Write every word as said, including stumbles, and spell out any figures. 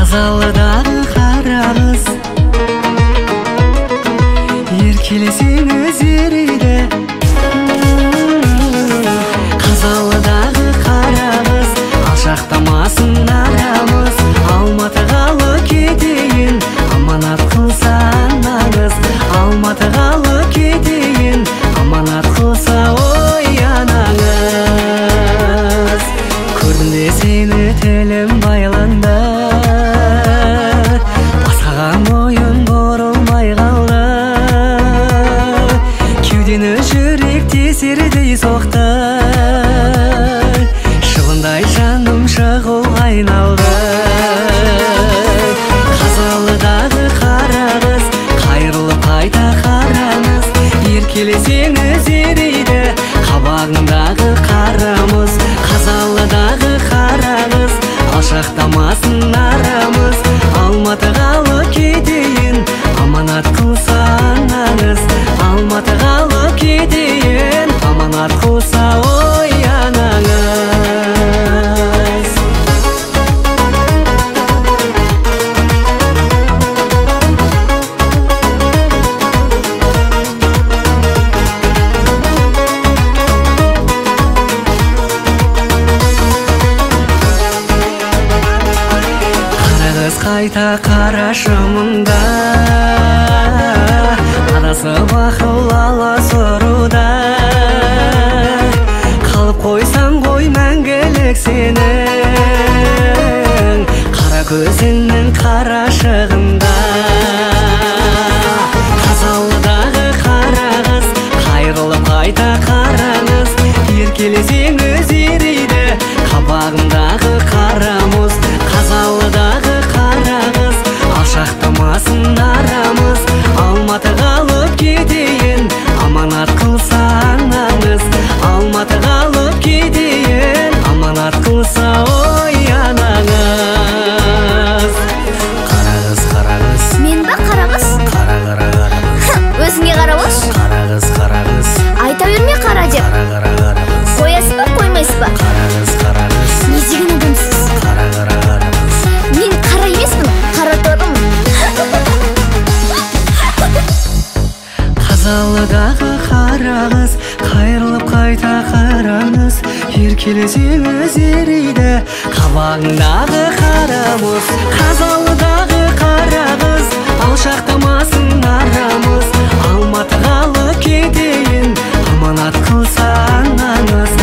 Қазалыдағы қара қыз еркелесең өзерейді. Қазалыдағы қара қыз алшақтамасын арамыз. Алматығалы кетейін, аманат қылсан аңыз. Алматығалы кетейін, аманат қылса ой анаңыз. Көрдім сені тілім байланды, басқаға мойын бұрылмай қалды. Кеудені жүрек тесердей соқты, шыбындай жаным шығу айналды. Қазалыдағы қара қыз қайрылып қайта қараңыз. Еркелесең өзерейді қабағыңдағы қарамыз. Қазалыдағы қара қыз алшақтамасын арамыз. Алматығалы кетейін, аманат қылсан аңыз. Алматығалы кетейін, аманат қылса ой анаңыз. Қайта қарашы мұнда, адасып ақыл аласұруда. Қалып қойсам ғой мәңгілік сенің, қара көзіңнің қарашығында. Қазалыдағы қара қыз қайрылып қайта қараңыз. Еркелесең өзерейді қабағымдағы қарамыз. Қазалыдағы алшақтамасын арамыз. Алматығалып кетейін, аманат қылсан аңыз. Алматығалып кетейін, аманат қылса ой анаңыз. Қара қыз, қара қыз. Мен ба қара қыз? Қара қара қара қыз. Өзіңе қара қыз? Қара қыз, қара қыз. Айта берме қара деп. Қара қара қара қыз. Қоясыз ба, қоймайсыз ба? Қара қыз, қара қыз. Не деген адамсыз? Қара қара қара қыз. Мен қара емеспін, қара торымын. Қазалыдағы қара қыз қайрылып қайта қараңыз. Еркелесең өзерейді қабағыңдағы қарамыз. Қазалыдағы қара қыз алшақтамасын арамыз. Алматығалы кетейін, аманат қылсан аңыз.